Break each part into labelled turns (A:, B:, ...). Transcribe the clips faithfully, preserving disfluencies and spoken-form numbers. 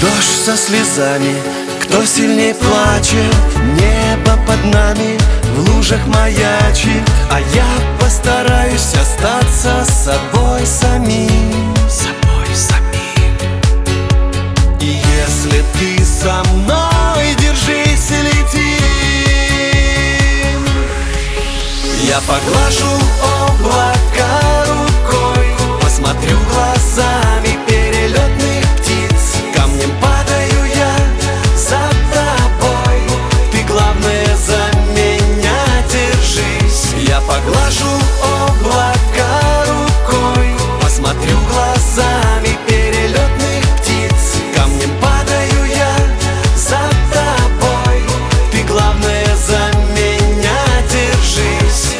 A: Дождь со слезами, кто сильней плачет? Небо под нами в лужах маячит, а я постараюсь остаться с собой самим, собой самим. И если ты со мной, держись и летим. Я поглажу облака рукой, посмотрю глазами перелетных птиц. Камнем падаю я за тобой, ты главное за меня держись. Я поглажу облака рукой, посмотрю глазами перелетных птиц. Камнем падаю я за тобой, ты главное за меня держись.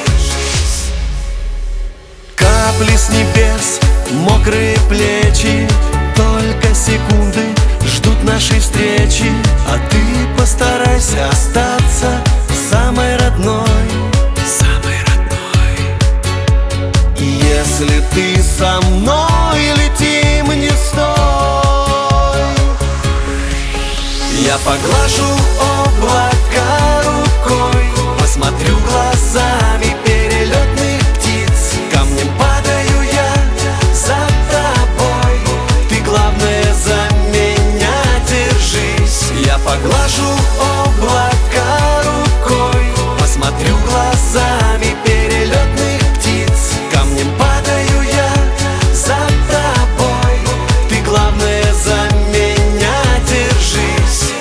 A: Капли с небес, мокрые плечи, только секунды ждут нашей встречи. А ты постарайся остаться самой родной, самой родной. И если ты со мной, летим, не стой. Я поглажу облака рукой, посмотрю глазами перелетных птиц. Камнем падаю я за тобой, ты главное за меня держись. Я поглажу облака рукой, посмотрю глазами перелетных птиц. Камнем падаю я за тобой, ты главное за меня держись.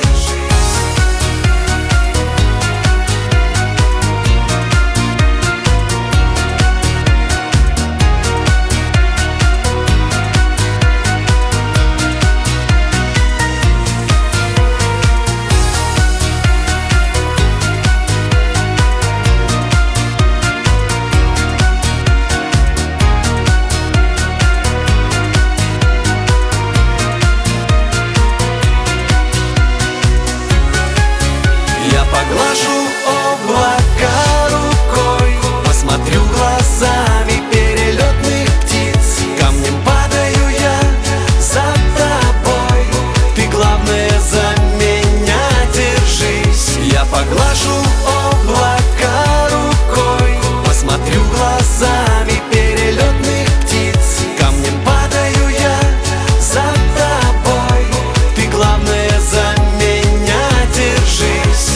A: Я поглажу облака рукой, посмотрю глазами перелетных птиц. Камнем падаю я за тобой, ты главное за меня держись. Я поглажу облака рукой, посмотрю глазами перелетных птиц. Камнем падаю я за тобой, ты главное за меня держись.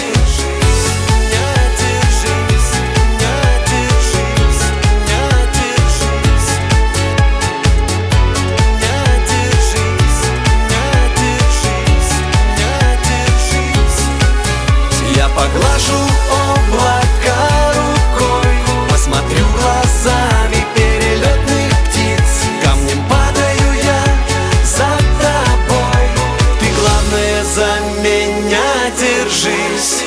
A: Я поглажу облака рукой, посмотрю глазами перелетных птиц. Камнем падаю я за тобой, ты главное за меня держись.